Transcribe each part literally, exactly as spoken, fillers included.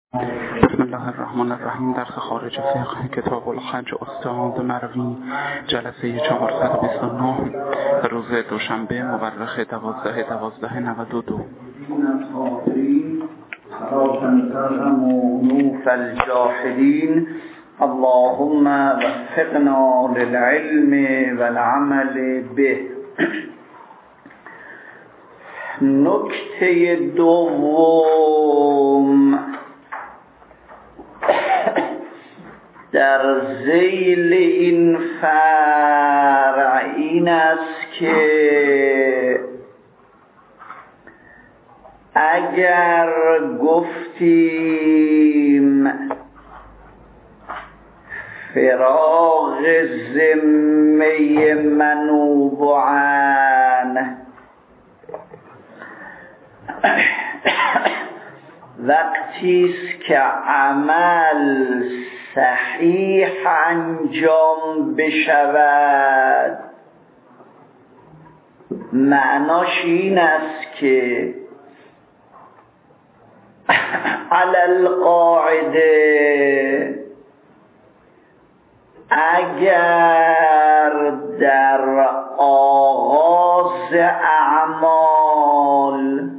بسم الله الرحمن الرحیم. درس خارج فقه کتاب الحج استاد مروی، جلسه چهارصد و بیست و نه، روز دوشنبه مورخ دوازده دوازده نود و دو. الجاحدین اللهم وفقنا للعلم والعمل به. نکته دوم در ذیل این فرع این است که اگر گفتیم فراغ ذمه منوبعن وقتی است که عمل صحیح انجام بشود، معناش این است که علی القاعده اگر در آغاز اعمال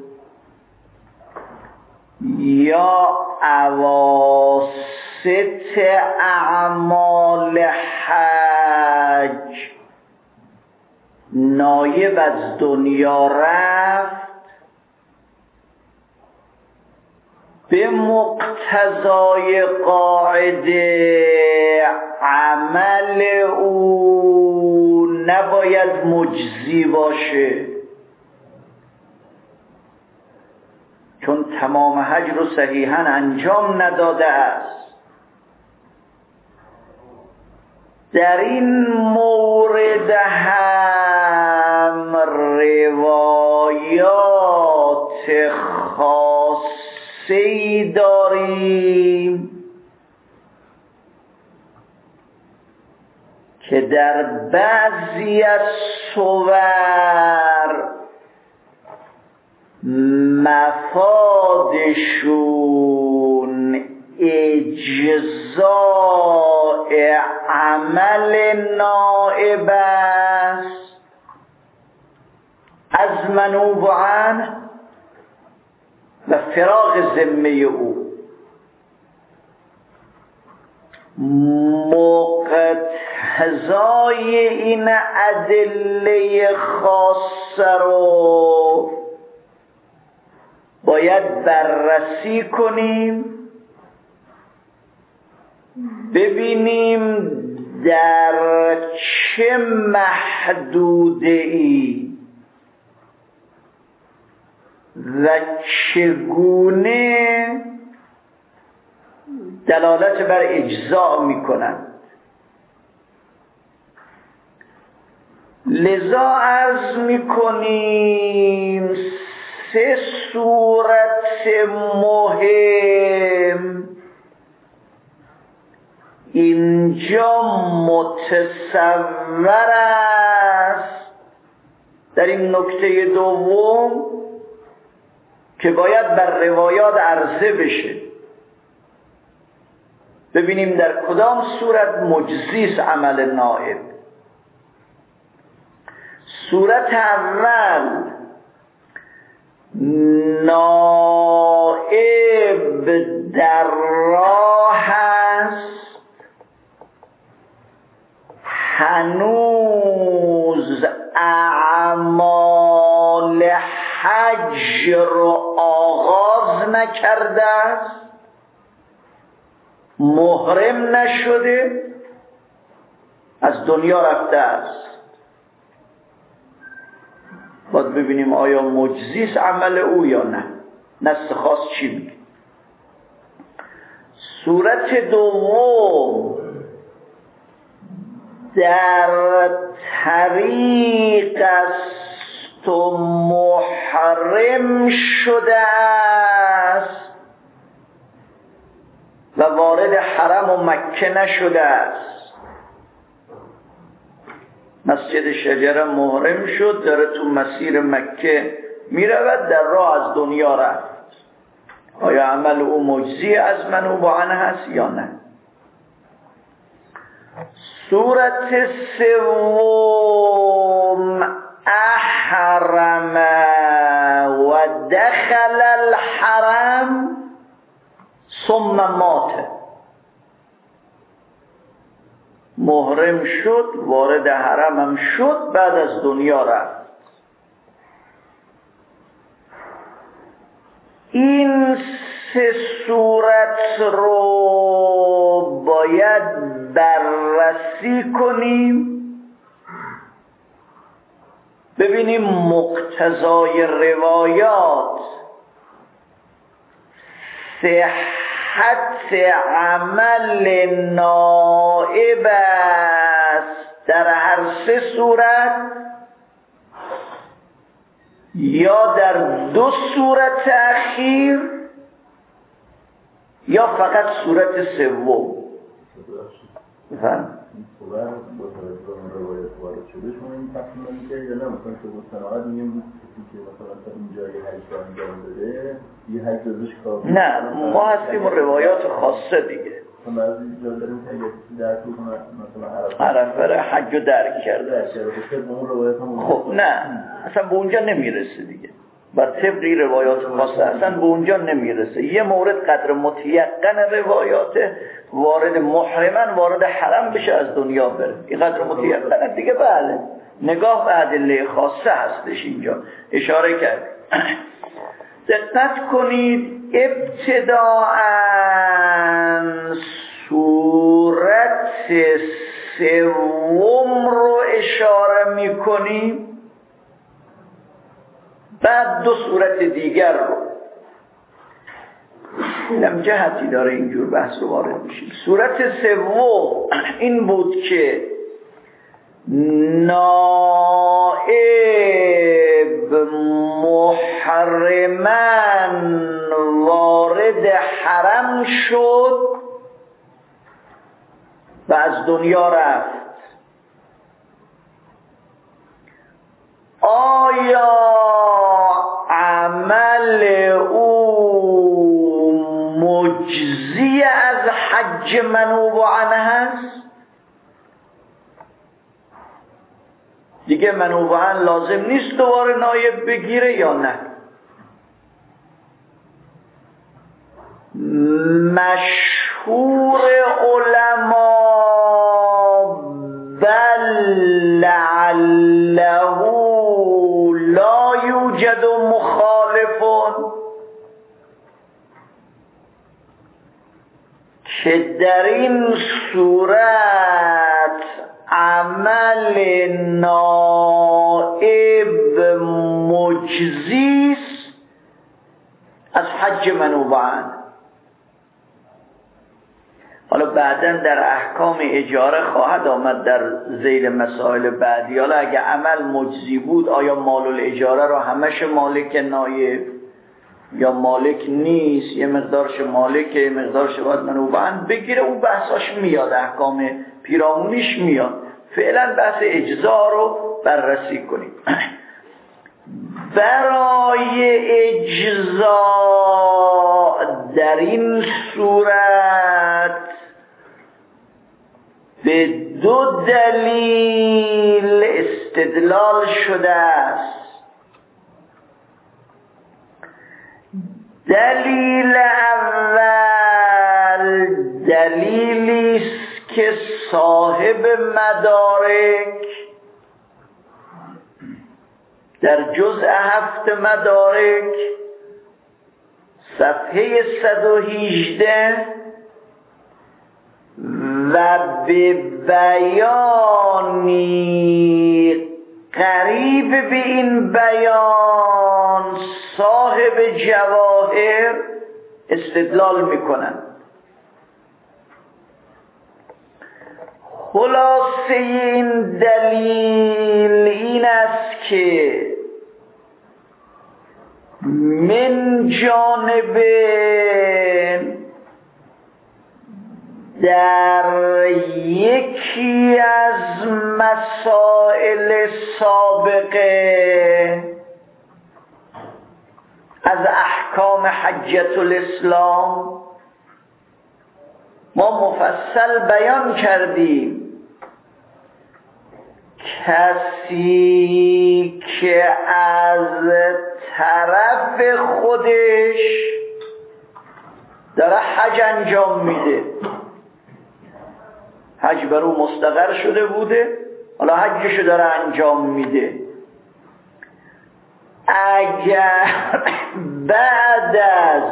یا اواسط اعمال حج نایب از دنیا رفت، به مقتضای قاعده عمل او نباید مجزی باشه، چون تمام حج رو صحیحاً انجام نداده است. در این مورد هم روایات خاصی داریم که در بعضی از صور مفادشون اجزاء عمل نائب است از منوبعن و فراغ ذمه او. مقتضای این ادله خاصه رو باید بررسی کنیم، ببینیم در چه محدوده ای و چگونه دلالت بر اجزا می کنند. لذا عرض می کنیم سه صورت مهم اینجا متصور است در این نکته دوم که باید بر روایات عرضه بشه، ببینیم در کدام صورت مجزی است عمل نائب. صورت اول، نائب در راه است، هنوز اعمال حج رو آغاز نکرده است، محرم نشده، از دنیا رفته است. باید ببینیم آیا مجزی است عمل او یا نه. نص خاص چی میگه؟ صورت دوم، در طریق است و محرم شده است و وارد حرم و مکه نشده است. مسجد شجره محرم شد، داره تو مسیر مکه میرود، در راه از دنیا رفت. آیا عمل او مجزی از منوبان هست یا نه؟ صورت سوم احرم و دخل الحرم ثم مات، محرم شد، وارد حرم هم شد، بعد از دنیا رفت. این سه صورت رو باید بررسی کنیم، ببینیم مقتضای روایات صحت عمل نائب است در هر سه صورت یا در دو صورت اخیر یا فقط صورت سوم. بفرمایید. با توجه به روایت وارد شده شما این تقسیم می‌کنید یا نه؟ مثلا که مستند میگیم که مثلا تا اینجا یه حج انجام داده یه حج ازش کافی نه، ما هستیم روایات خاصه دیگه. مثلا بعضی جا داریم که اگه درک کنه مثلا عرفه را حج رو درک کرده. خب نه، اصلا به اونجا نمیرسه دیگه. بر طبقی روایات خاصه اصلا به اونجا نمیرسه. یه مورد قدر متیقن روایات وارد محرمن وارد حرم بشه از دنیا بره، این قدر متیقن دیگه. بله، نگاه به ادله خاصه هستش اینجا اشاره کرد. دقت کنید ابتداءً صورت سوم رو اشاره میکنیم، بعد دو صورت دیگر رو. اینم جهتی داره اینجور بحث رو وارد میشیم. صورت سوم این بود که نائب محرمن وارد حرم شد و از دنیا رفت. آیا عمل او مجزی از حج منوب عنه هست؟ دیگه منوب عنه لازم نیست دوباره نایب بگیره یا نه؟ مشهور علما بل لعله لا یوجد مخالفون که در این صورت عمل نائب مجزیست از حج منوب عنه. حالا بعداً در احکام اجاره خواهد آمد در ذیل مسائل بعدی. حالا اگه عمل مجزی بود آیا مال الاجاره رو همش مالک نایب یا مالک نیست، یه مقدارش مالک یه مقدارش باید منوب عنه بگیره، اون بحثاش میاد، احکام پیرامونیش میاد. فعلا بحث اجزا رو بررسی کنیم. برای اجزا در این صورت به دو دلیل استدلال شده است. دلیل اول دلیلی است که صاحب مدارک در جزء هفت مدارک صفحه صد و هجده و به بیانی قریب به این بیان صاحب جواهر استدلال میکنند. خلاصه این دلیل این است که من جانب در یکی از مسائل سابقه از احکام حجة الاسلام ما مفصل بیان کردیم کسی که از طرف خودش داره حج انجام میده، حج بر او مستقر شده بوده، حالا حجشو داره انجام میده، اگر بعد از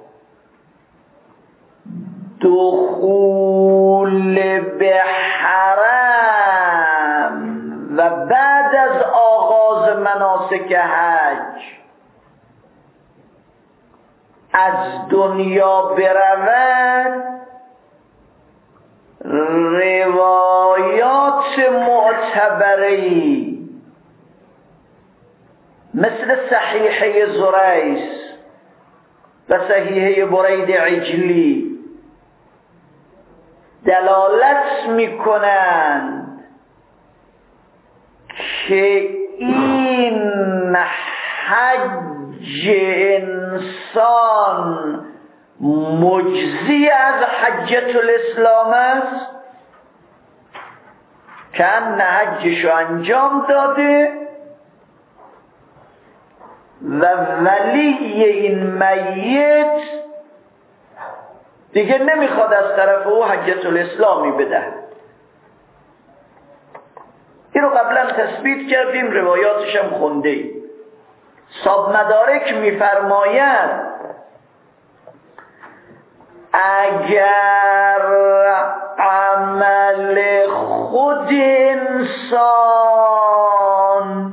دخول به حرم و بعد از آغاز مناسک حج از دنیا برود، روایات معتبری مثل صحیحه زریس و صحیحه برید عجلی دلالت میکنند که این حج انسان مجزی از حجة الاسلام است که ان حجشو انجام داده و ولی این میت دیگه نمیخواد از طرف او حجة الاسلامی بده. این رو قبلا تثبیت کردیم، روایاتش هم خونده ایم. صاحب مدارک میفرماید اگر عمل خود انسان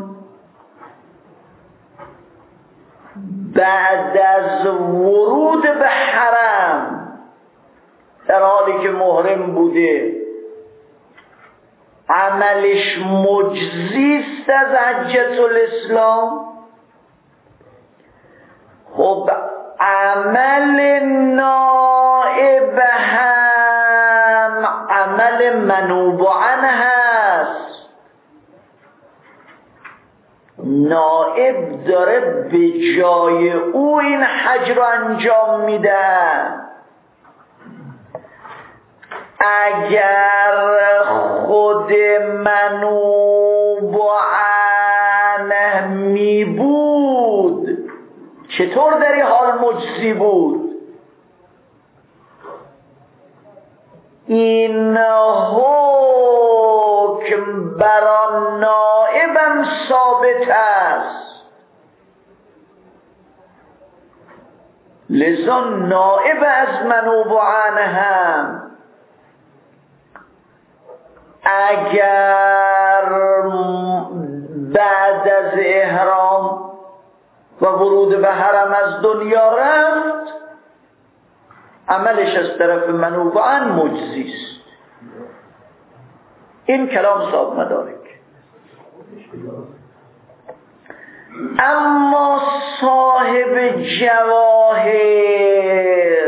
بعد از ورود به حرم در حالی که محرم بوده عملش مجزیست از حجة الاسلام، خب عمل نائب هم عمل منوب عنه هست. نائب داره به جای او این حج رو انجام میده. اگر خود منوب عنه می بود چطور در این حال مجزی بود؟ این حکم برای نائبم ثابت است، لذا نائب از منوب عنه هم اگر بعد از احرام و ورود به حرم از دنیا رفت عملش از طرف منوب عنه مجزیست. این کلام صاحب مدارک. اما صاحب جواهر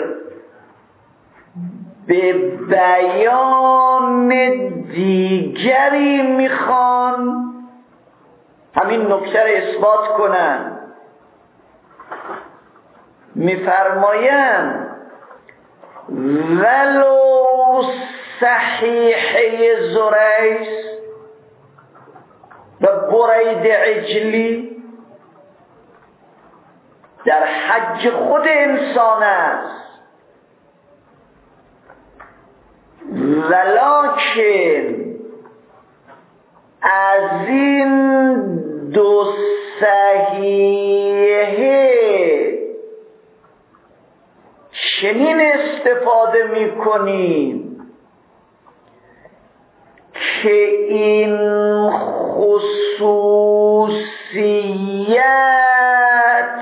به بیان دیگری میخوان همین نکته را اثبات کنن. میفرمایند ولو صحیحه زریس و برید عجلی در حج خود انسان است، ولکن از این دو صحیحه چنین استفاده میکنیم که این خصوصیت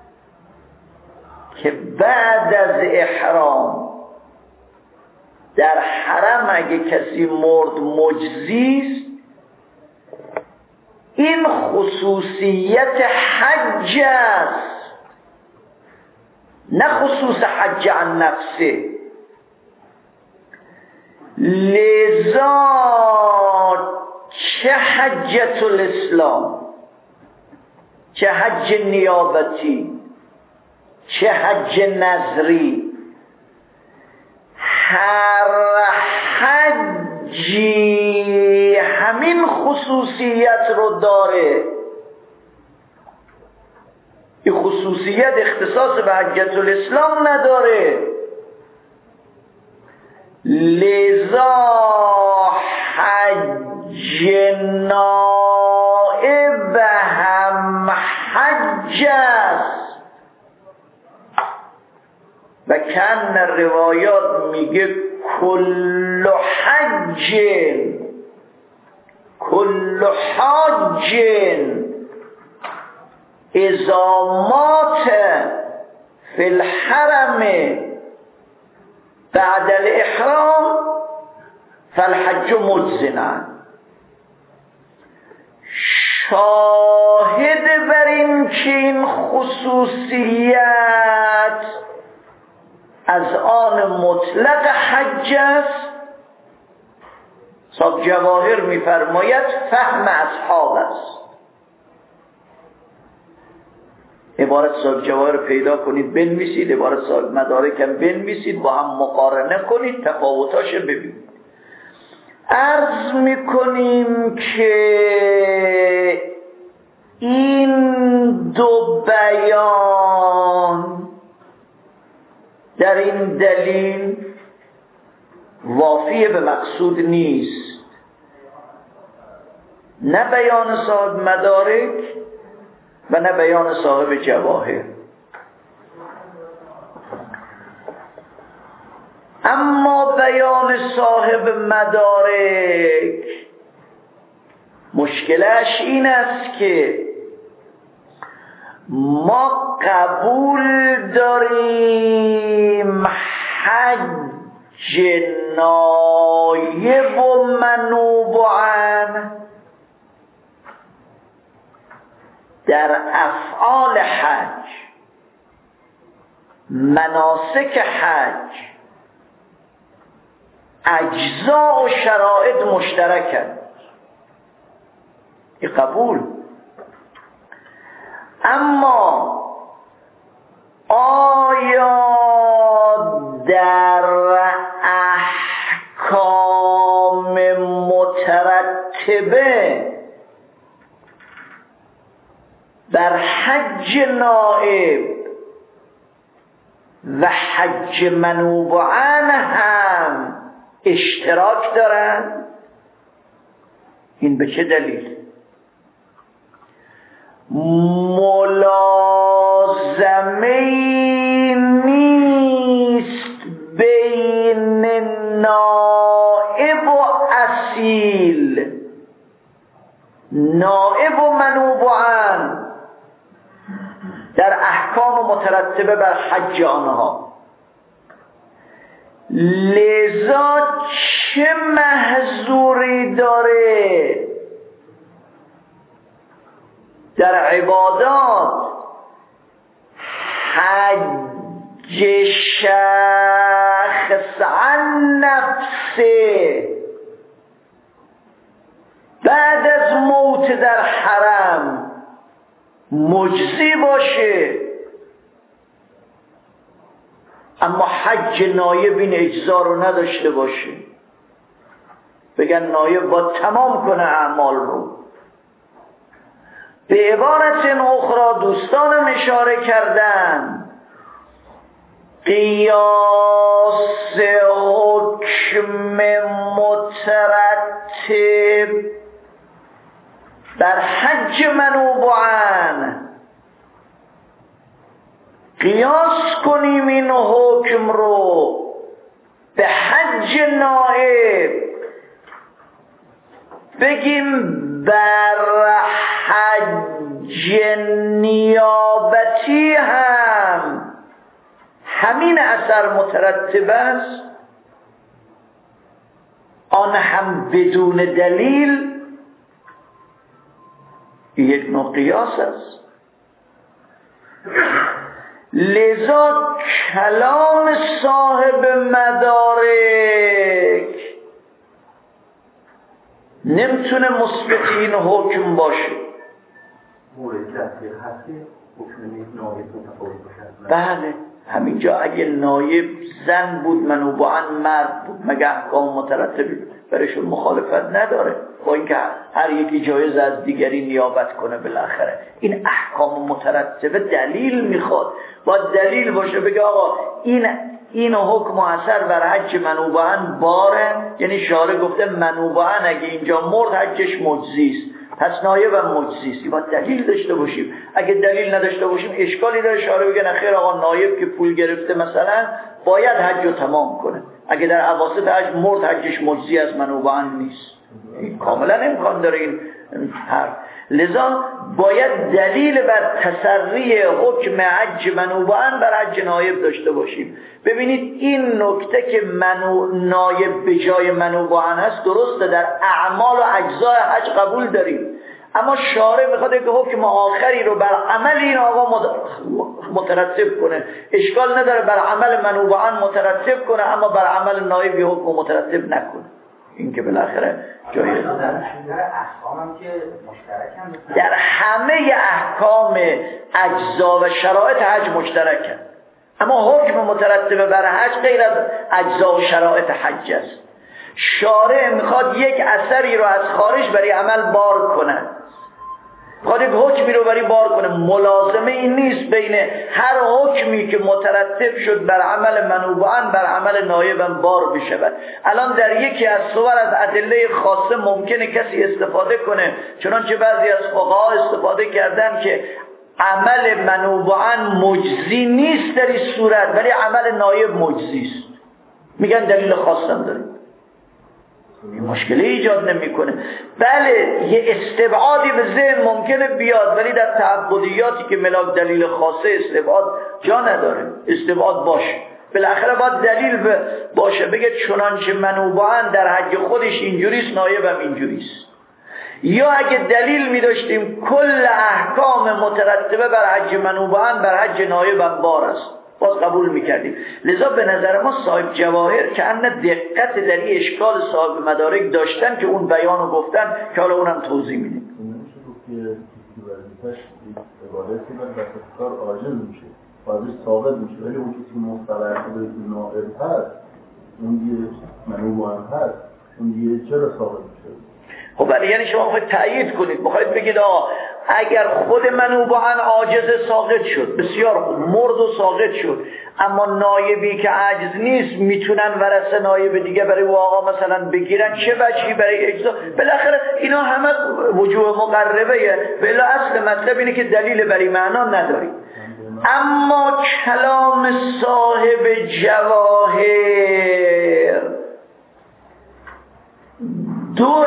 که بعد از احرام در حرم اگه کسی مرد مجزیست، این خصوصیت حج است، نه خصوص حج عن نفسه. لذا چه حجة الاسلام چه حج نیابتی چه حج نظری، هر حجی همین خصوصیت رو داره. این خصوصیت اختصاص به حجت الاسلام نداره. لذا حج نائب هم حج است و کن روایات میگه کل حج کل حاج اذا مات فی الحرم بعد الاحرام فالحج مجزنا. شاهد بر این که این خصوصیت از آن مطلق حج است، صاحب جواهر می‌فرماید فهم اصحاب است. عبارت صاحب جواهر پیدا کنید بنویسید، عبارت صاحب مدارک هم بنویسید، با هم مقارنه کنید، تفاوتاش ببینید. عرض میکنیم که این دو بیان در این دلیل وافی به مقصود نیست. نه بیان صاحب مدارک و نه بیان صاحب جواهر. اما بیان صاحب مدارک مشکلش این است که ما قبول داریم حج نایب و منوب عنه در افعال حج، مناسک حج، اجزا و شرایط مشترکند. این قبول. اما آیا در احکام مترتبه بر حج نائب و حج منوب عنه هم اشتراک دارند؟ این به چه دلیل؟ ملازمه نیست بین نائب و اصیل، نائب و منوب عنه در احکام مترتبه بر حج آنها. لذا چه محظوری داره در عبادات حج شخص عن نفسه بعد از موت در حرم مجزی باشه، اما حج نایب این اجزا رو نداشته باشه، بگن نایب با تمام کنه اعمال رو. به عبارت اخرى دوستانم اشاره کردن قیاس حکم مترتب بر حج منوب عنه، قیاس کنیم این حکم رو به حج نائب، بگیم بر حج نیابتی هم همین اثر مترتب است، آن هم بدون دلیل. یک نوع قیاس است. لذا کلام صاحب مدارک نمیتونه مثبت این حکم باشه. مورد تفسیر هستی بله همینجا اگه نایب زن بود منوباً مرد بود مگه احکام مترتبی برشون مخالفت نداره با اینکه هر یکی جایز از دیگری نیابت کنه بالاخره. این احکام مترتبه دلیل میخواد، با دلیل باشه بگه آقا این این حکم و اثر بر حج منوباً باره، یعنی شارع گفته منوباً اگه اینجا مرد حجش مجزی است پس نایبم مجزی است. با دلیل داشته باشیم. اگه دلیل نداشته باشیم اشکالی داره شارع بگه نخیر آقا نایب که پول گرفته مثلا باید حج رو تمام کنه، اگه در اواسط حج مرد حجش مجزی از منوباً نیست. این کاملا امکان داره این حرف. لذا باید دلیل بر تسری حکم حج منوباً بر حج نایب داشته باشیم. ببینید این نکته که منو نایب به جای منوباً هست درسته، در اعمال و اجزای حج قبول داریم، اما شارع میخواد که حکم آخری رو بر عمل این آقا مترتب کنه. اشکال نداره بر عمل منوباً مترتب کنه اما بر عمل نایب یه حکم مترتب نکنه. این که بالاخره جایز در همه احکام اجزا و شرایط حج مشترکه، اما حکم مترتب بر حج غیر از اجزا و شرایط حج است. شارع میخواد یک اثری رو از خارج برای عمل بار کنه، میخواد یک حکمی رو برای بار کنه. ملازمه این نیست بین هر حکمی که مترتب شد بر عمل منوباً بر عمل نایبم بار بشود. الان در یکی از صور از ادله خاصه ممکنه کسی استفاده کنه، چنانچه بعضی از فقها استفاده کردن که عمل منوباً مجزی نیست در این صورت ولی عمل نایب مجزی است، میگن دلیل خاصم داره، مشکلی ایجاد نمیکنه. بله یه استبعادی به ذهن ممکنه بیاد ولی در تعبدیاتی که ملاک دلیل خاصه استبعاد جا نداره، استبعاد باشه. بالاخره باید دلیل باشه بگه چنانچه منوباً در حج خودش اینجوریست نایبم اینجوریست. یا اگه دلیل می داشتیم کل احکام مترتبه بر حج منوباً بر حج نایبم بار است باز قبول میکردیم. لذا به نظر ما صاحب جواهر که ان دقت در این اشکال صاحب مدارک داشتن که اون بیانو گفتن که حالا اونم توضیح میدیم. نمیشه گفت که وظیفه‌اش عبادتی و کار عاجز میشه، بازش ثابت میشه، ولی اون کسی مستقر به نائب هست اون دیگه منوب هم هست اون دیگه چرا ثابت میشه؟ خب برای یعنی شما خواهید تأیید کنید، بخواید بگید آقا اگر خود منوباً عاجز ساقط شد بسیار خوب مرد و ساقط شد، اما نایبی که عاجز نیست میتونن ورثه نایب دیگه برای او آقا مثلا بگیرن، چه وجهی برای اجزا؟ بالاخره اینا همه وجوه مقربه، بلا اصل مطلب اینه که دلیل برای معنا نداریم. اما کلام صاحب جواهر دو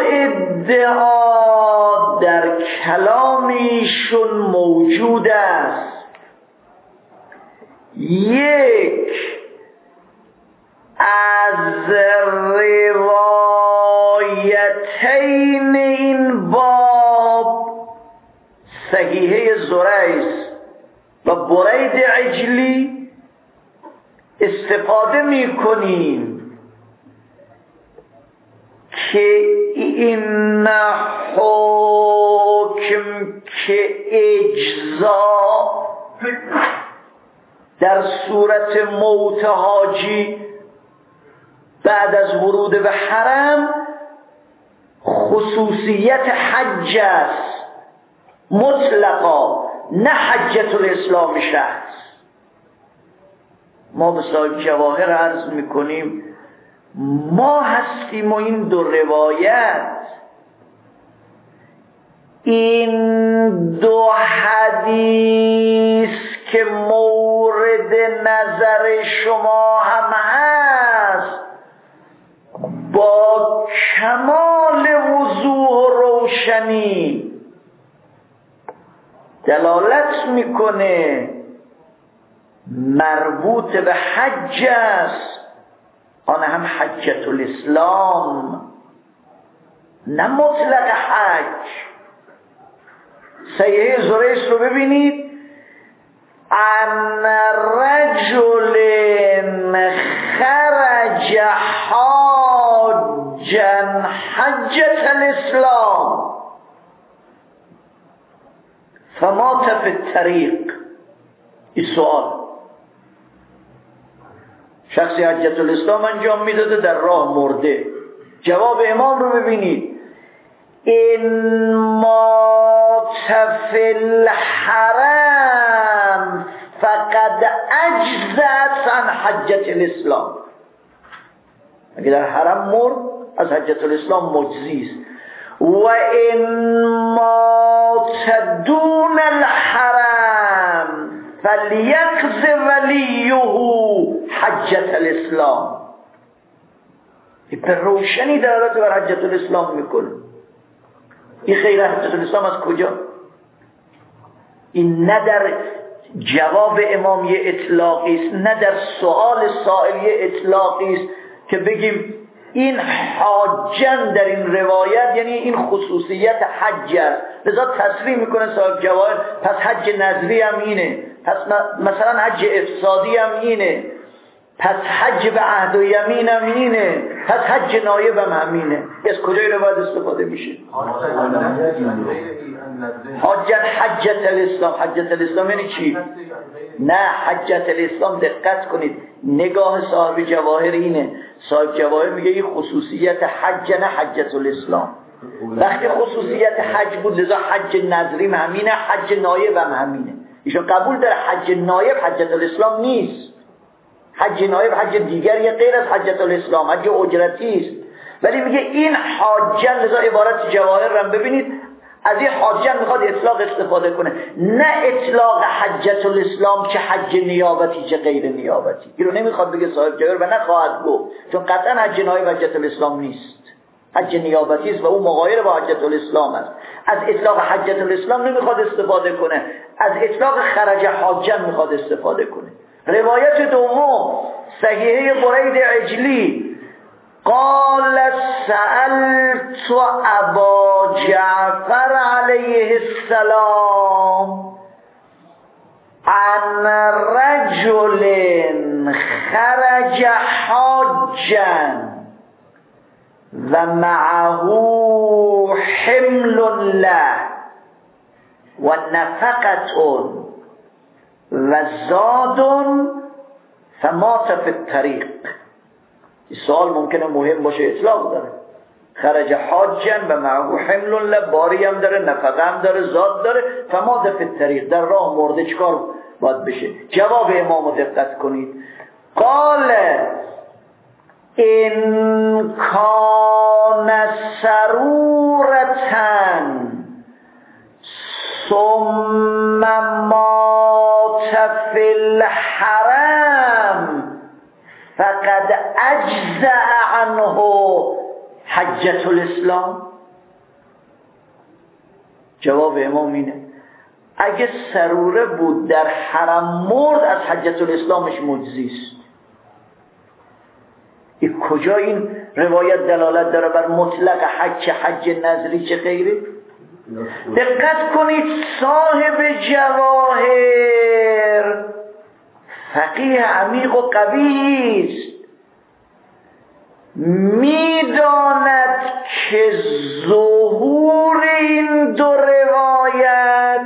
ادعا در کلامیشون موجود است. یک از روایتین این باب صحیحه زریس و برید عجلی استفاده می کنیم که این حکم که اجزا در صورت موت حاجی بعد از ورود به حرم خصوصیت حج است مطلقا، نه حجت الاسلام شخص. ما به صاحب جواهر عرض میکنیم ما هستیم و این دو روایت، این دو حدیث که مورد نظر شما هم هست با کمال وضوح و روشنی دلالت میکنه مربوط به حج است، آن هم حجت الاسلام نه مطلق حج. صحیحه زریس رو ببینید، ان رجل خرج حاجا حجت الاسلام فمات في الطريق این سوال. شخصی حجت الاسلام انجام میداده، در راه مرده. جواب امام رو ببینید: این مات فی الحرم فقد اجزت عن حجت الاسلام. اگه در حرم مرد از حجت الاسلام مجزی است. و این مات دون الحرم فلیقض ولیه حجت الاسلام. این به روشنی دلالت بر حجت الاسلام میکنه. این خیر حجت الاسلام از کجا؟ این نه در جواب امام یه اطلاقی است، نه در سوال سائل یه اطلاقی است که بگیم این حاجن در این روایت یعنی این خصوصیت حج است، لذا تصریح میکنه صاحب جواهر پس حج نظری هم اینه، پس مثلا حج افسادی هم اینه، پس حج به عهد و یمین هم اینه، پس حج نایب هم همینه. از کجای روایت استفاده میشه؟ حجت حجت الاسلام. حجت الاسلام یعنی چی؟ نه، حجت الاسلام دقت کنید، نگاه صاحب جواهر اینه. صاحب جواهر میگه این خصوصیت حج نه حجت الاسلام. وقتی خصوصیت حج بود لذا حج نظریم همینه، حج نایب هم همینه. ایشون قبول داره حج نایب حجت الاسلام نیست. حج نایب حج دیگری غیر از حجت الاسلام، حج اجرتی است. ولی میگه این حاجن، لذا عبارت جواهر رو ببینید، از این حاجن میخواد اطلاق استفاده کنه، نه اطلاق حجت الاسلام چه حج نیابتی چه غیر نیابتی. این رو نمیخواد بگه صاحب جواهر و نخواهد گفت، چون قطعا حج نایب حجت الاسلام نیست، حج نیابتی است و اون مغایر با حجت الاسلام است. از اطلاق حجت الاسلام نمیخواد استفاده کنه، از اطلاق خرج حاجن میخواد استفاده کنه. روایت دوم صحیحه برید عجلی قال سألت ابا جعفر علیه السلام عن رجل خرج حاجا و معه حمل له و نفقة و زاد فمات فی الطریق. این سوال ممکنه مهم باشه، اطلاق داره. خرج حاجن و معه حمل له، باری هم داره، نفقه هم داره، زاد داره، فمات فی الطریق، در راه مرده. چکار باید بشه؟ جواب امامو دقت کنید. قال ان کان سرورتن ثم مات فی الحرم فقد اجزأ عنه حجت الاسلام. جواب امام اینه اگه سروره بود در حرم مرد از حجت الاسلامش مجزی است. این کجا این روایت دلالت داره بر مطلق حج چه حج نظری چه غیره؟ دقت کنید، صاحب جواهر فقیه عمیق و قوی است، میداند که ظهور این دو روایت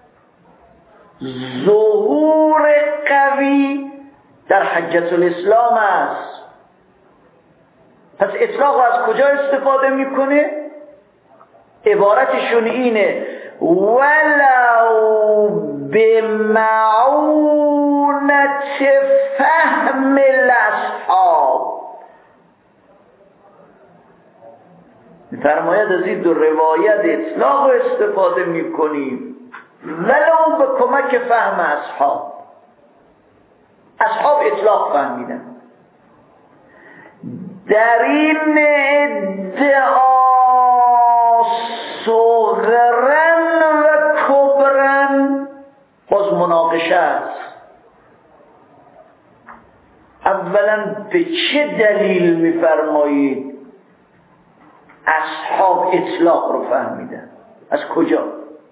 ظهور قوی در حجت الاسلام است. پس اطلاق از کجا استفاده میکنه؟ عبارتشون اینه ولو بمعونت فهم الاصحاب. میفرماید از این دو روایت اطلاق استفاده میکنیم ولو به کمک فهم اصحاب. اصحاب اطلاق فهمیدن. در این ادعا صغرن و کبرن باز مناقشه است. اولا به چه دلیل میفرمایید اصحاب اطلاق رو فهمیدن؟ از کجا؟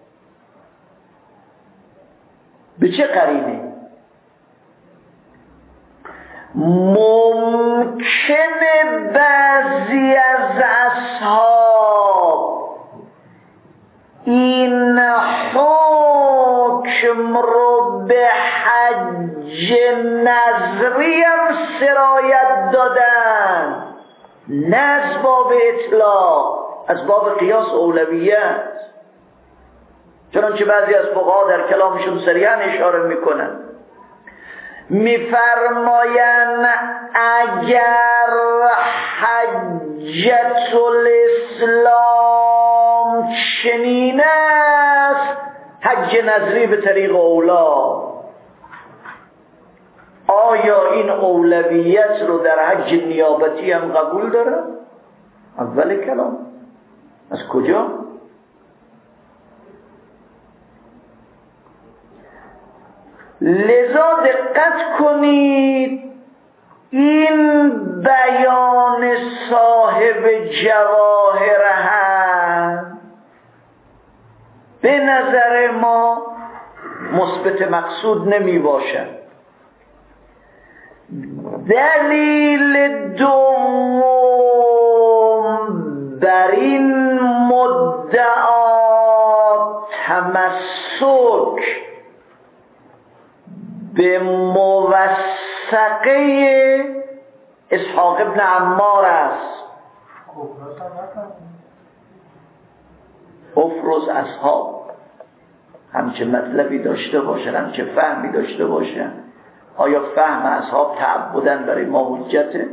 به چه قرینه؟ ممکنه بعضی از اصحاب این حکم حکم رو به حج نظری هم سرایت دادن، نه از باب اطلاق، از باب قیاس اولویت. چنانچه بعضی از فقها در کلامشون صریحاً اشاره میکنن، میفرماین اگر حجت الاسلام چنین است، حج نظری به طریق اولا. آیا این اولویت رو در حج نیابتی هم قبول داره؟ اول کلام از کجا؟ لذا دقت کنید، این بیان صاحب جواهر هم به نظر ما مثبت مقصود نمی باشد. دلیل دوم بر این مدعا تمسک به موثقه اسحاق ابن عمار است. افرز اصحاب همچه مطلبی داشته باشن، همچه فهمی داشته باشن، آیا فهم اصحاب تعبدن برای ما حجته؟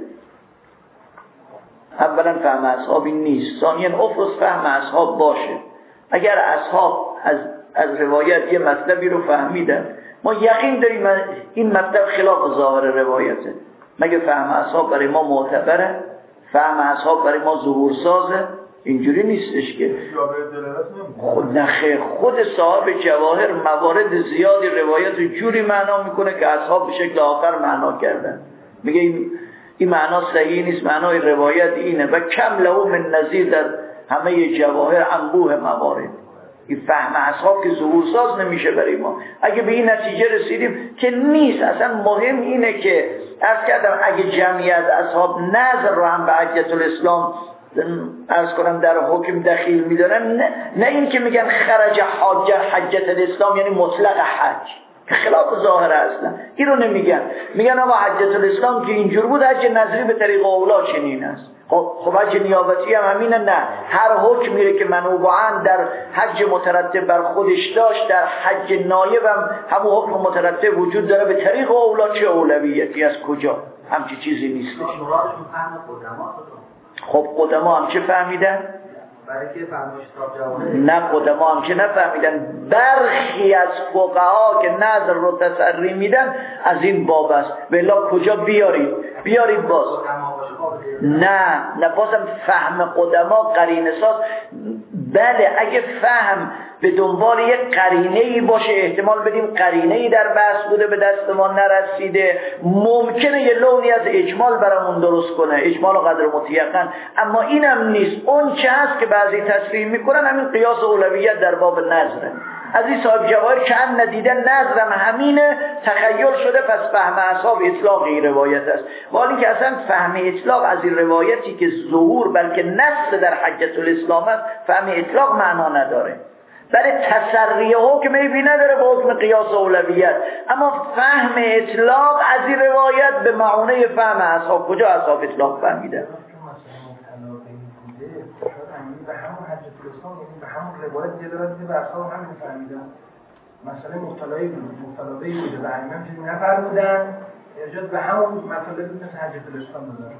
اولا فهم اصحاب این نیست. ثانیا افرز فهم اصحاب باشه. اگر اصحاب از, از روایت یه مطلبی رو فهمیدن، ما یقین داریم این مطلب خلاف ظاهر روایته. مگه فهم اصحاب برای ما معتبره؟ فهم اصحاب برای ما ظهور سازه؟ اینجوری نیستش که خود نخیر. خود صاحب جواهر موارد زیادی روایت جوری معنا میکنه که اصحاب به شکل آخر معنا کردن. میگه این, این معنا صحیح نیست، معنای روایت اینه و کم له من نظیر در همه جواهر انبوه موارد. این فهم اصحاب که ظهور ساز نمیشه برای ما. اگه به این نتیجه رسیدیم که نیست، اصلا مهم اینه که عرض کردم اگه جمعیت اصحاب نظر رو هم به حجت الاسلام عرض کنم در حکم دخیل میدارن، نه, نه این که میگن خرج حاجت حجت الاسلام یعنی مطلق حج که خلاف ظاهر اصلا، این رو نمیگن. میگن آقا حجت الاسلام که اینجور بود، حج نظری به طریق اولا چنین است. خب خب حج نیابتی هم همینه؟ نه، هر حکم میره که منوباً در حج مترتب بر خودش داشت، در حج نایب هم همون حکم مترتب وجود داره به طریق اولا. چه اولویتی؟ از کجا؟ همچی چیزی نیست. خب قدما هم چه فهمیدن؟ نه قدما هم که نفهمیدن. برخی از فقها که نظر رو تسری میدن از این باب است. بلا کجا بیارید؟ بیارید باز. نه نه بازم فهم قدما قرینه ساز. بله اگه فهم به دنبال یک قرینه‌ای باشه، احتمال بدیم قرینه‌ای در بحث بوده به دست ما نرسیده، ممکنه یه لونی از اجمال برامون درست کنه، اجمال و قدر متیقن. اما اینم نیست. اون چه هست که بعضی تصریح میکنن همین قیاس اولویت در باب نظره. از این صاحب جواهر که هم ندیدن نظرم همینه، تخیل شده، پس فهم اصحاب اطلاقی روایت است. ولی که اصلا فهم اطلاق از این روایتی که ظهور بلکه نص در حجت الاسلام است، فهم اطلاق معنا نداره. برای تسری حکم ایبی نداره به حکم قیاس اولویت. اما فهم اطلاق از این روایت به معونه فهم اصحاب. کجا اصحاب اطلاق فهمیدن؟ به همون حجت الاسلام، یعنی به همون روایت دلالت میده، اصحاب همین فهمیدن. مسئله مختلفی بود، مختلفی بوده و همین چیزی نفرمودن، ارجاع به همون مطالبی مثل حجت الاسلام داره.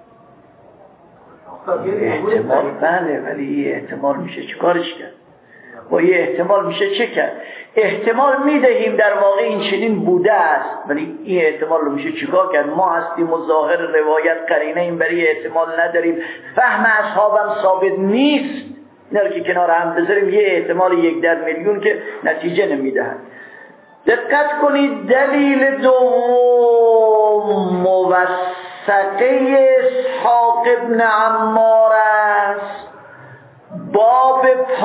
احتمال بله، ولی یه احتمال میشه چیکارش کرد؟ با یه احتمال میشه چه کرد؟ احتمال میدهیم در واقع این چنین بوده است، ولی این احتمال رو میشه چیکار کرد؟ ما هستیم و ظاهر روایت قرینه این برای احتمال نداریم، فهم اصحابم ثابت نیست، نه که کنار هم بذاریم یه احتمال یک در میلیون که نتیجه نمیدهد. دقت کنید، دلیل دوم موثقه اسحاق ابن عمار است. باب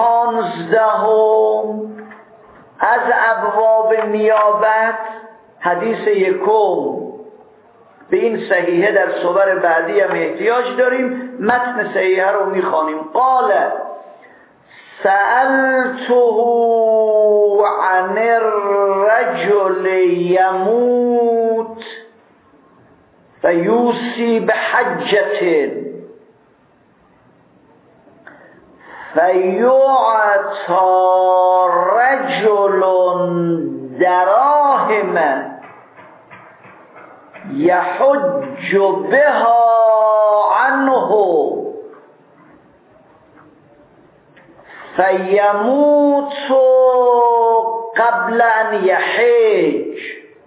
پانزدهم از ابواب نیابت، حدیث یکم. به این صحیحه در صور بعدی هم احتیاج داریم، متن صحیحه رو میخوانیم. قال سألته عن الرجل يموت فيوصي بحجة فيعطى رجل دراهم يحج بها عنه فيموت قبل أن يحج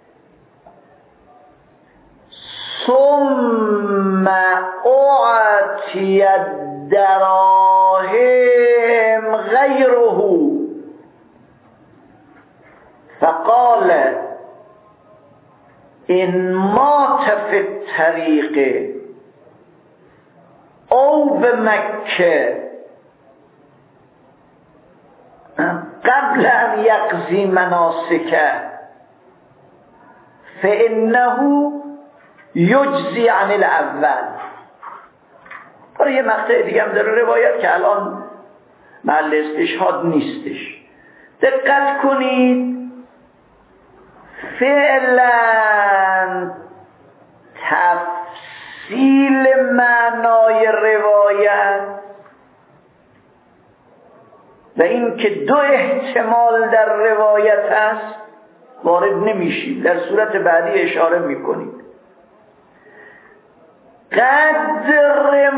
ثم أعطي الدراهم غيره فقال إن مات في الطريق أو بمكة قبل أن يقضي مناسكه فإنه یجزی عن الاول. برای یه مقطع دیگه هم داره روایت که الان محل استشهاد نیستش. دقت کنید فعلا تفصیل معنای روایت و این که دو احتمال در روایت هست وارد نمیشید. در صورت بعدی اشاره میکنید قدر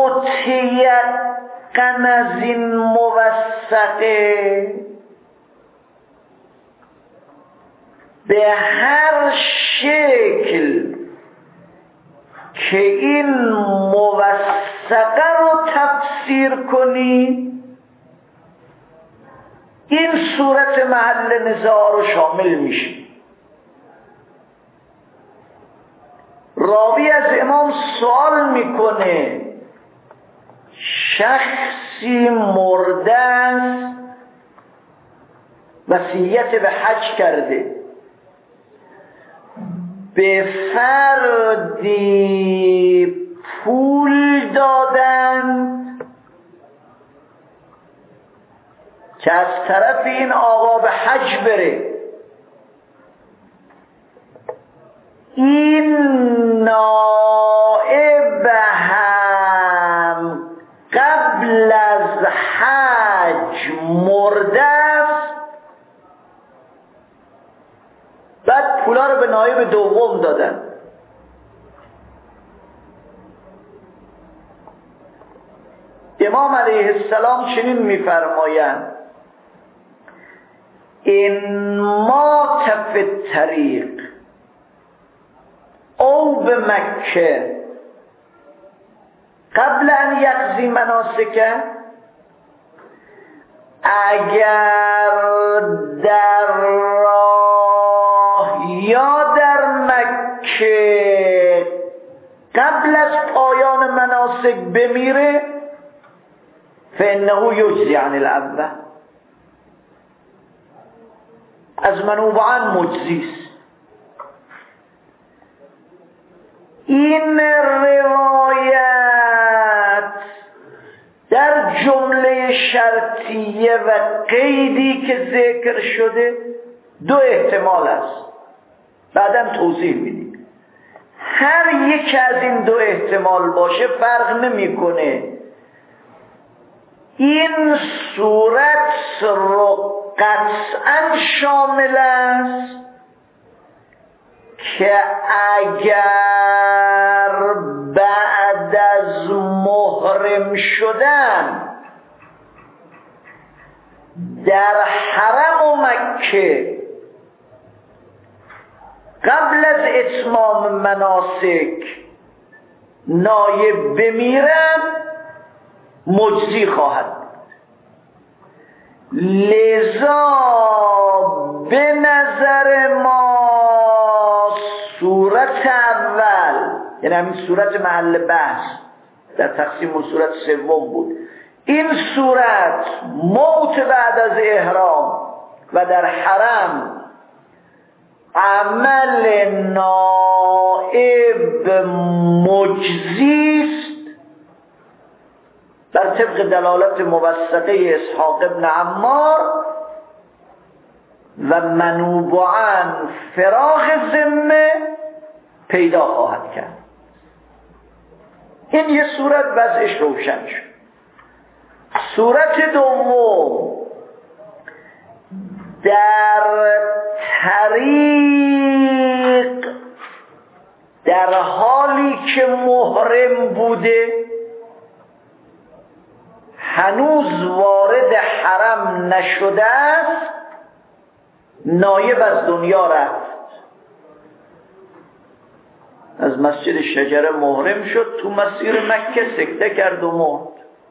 متیقن از این موثقه به هر شکل که این موثقه رو تفسیر کنی این صورت محل نزاع رو شامل میشه. راوی از امام سوال میکنه شخصی مرده است وصیت به حج کرده به فردی پول دادند که از طرف این آقا به حج بره. این نائب هم قبل از حج مرده است بعد پولا رو به نائب دوم دادن. امام علیه السلام چنین میفرمایند این مات فی الطریق او به مکه قبل ان یقضی مناسکه اگر در راه یا در مکه قبل از پایان مناسک بمیره فانه یجزی عن الاول از منوبعان مجزیست. این روایت در جمله شرطیه و قیدی که ذکر شده دو احتمال است. بعدم توضیح میدیم. هر یک از این دو احتمال باشه فرق نمیکنه. این صورت رو قطعا شامل است که اگر بعد از محرم شدن در حرم و مکه قبل از اتمام مناسک نایب بمیرن مجزی خواهد. لذا به نظر ما صورت اول یعنی همین صورت محل بحث در تقسیم و صورت سوم بود. این صورت موت بعد از احرام و در حرم عمل نائب مجزیست بر طبق دلالت موثقه اسحاق ابن عمار و منوبعاً فراغ ذمه پیدا خواهد کرد. این یه صورت وضعش روشن شد. صورت دوم، در طریق در حالی که محرم بوده هنوز وارد حرم نشده است، نایب از دنیا رفت، از مسجد شجره محرم شد، تو مسیر مکه سکته کرد و مرد.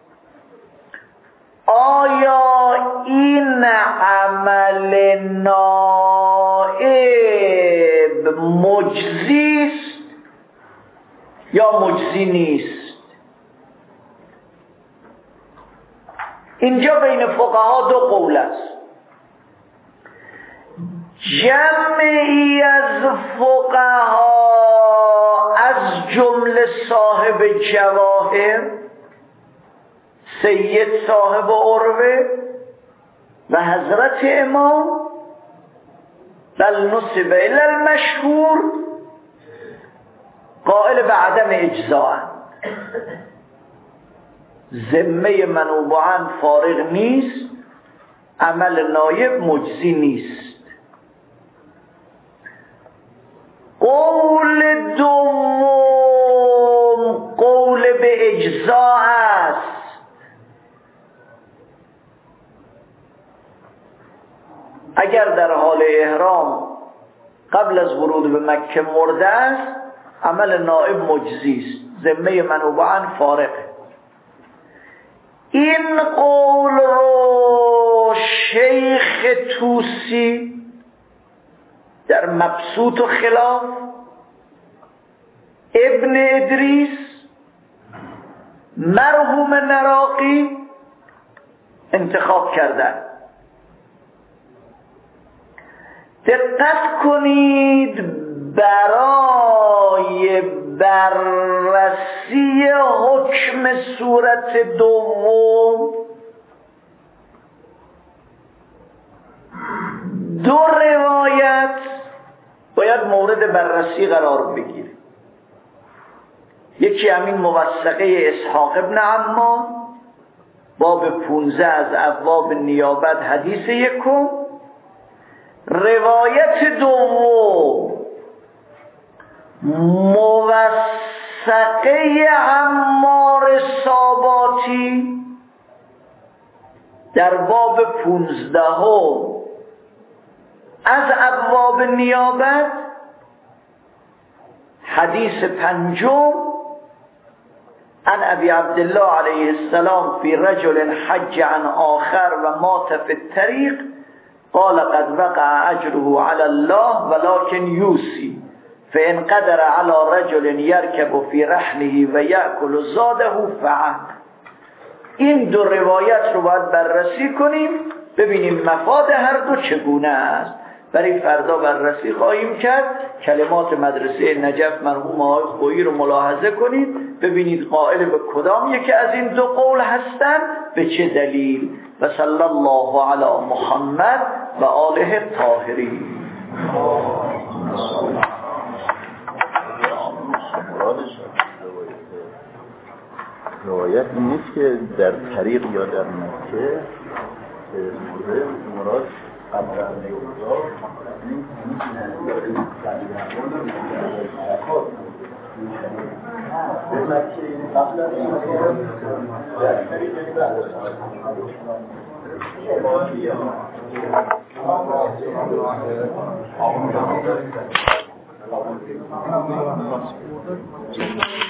آیا این عمل نائب مجزی است یا مجزی نیست؟ اینجا بین فقها دو قول است. جمعی از فقها از جمله صاحب جواهر، سید صاحب عروه و حضرت امام، بل نسب الی المشهور، قائل به عدم اجزاء، ذمه منوبعاً فارغ نیست، عمل نایب مجزی نیست. قول دوم قول به اجزاء است. اگر در حال احرام قبل از ورود به مکه مرده است، عمل نائب مجزی است، ذمه منوبعاً فارغه. این قول رو شیخ طوسی در مبسوط و خلاف، ابن ادریس، مرحوم نراقی انتخاب کردن. دقت کنید، برای بررسی حکم صورت دوم دو روایت باید مورد بررسی قرار بگیره. یکی همین موثقه اسحاق ابن عمار، باب پونزده از ابواب نیابت، حدیث یکم. روایت دوم موثقه عمار ساباتی در باب پونزده از ابواب نیابت، حدیث پنجم، عن ابی عبدالله علیه السلام فی رجل حج عن آخر و مات فی الطریق قال قد وقع اجره علی الله ولكن یوسی فان قدر علی رجل یرکب فی رحله و یأکل زاده فعل. این دو روایت رو باید بررسی کنیم، ببینیم مفاد هر دو چگونه است. برای فردا بررسی خواهیم کرد. کلمات مدرسه نجف مرحوم آقای خویی رو ملاحظه کنید، ببینید قائل به کدام یکی از این دو قول هستند، به چه دلیل. و صلی الله علی محمد و آله الطاهرین. روایت این نیست که در طریق یا در مکه مراد قبل از نیوزا این قبل از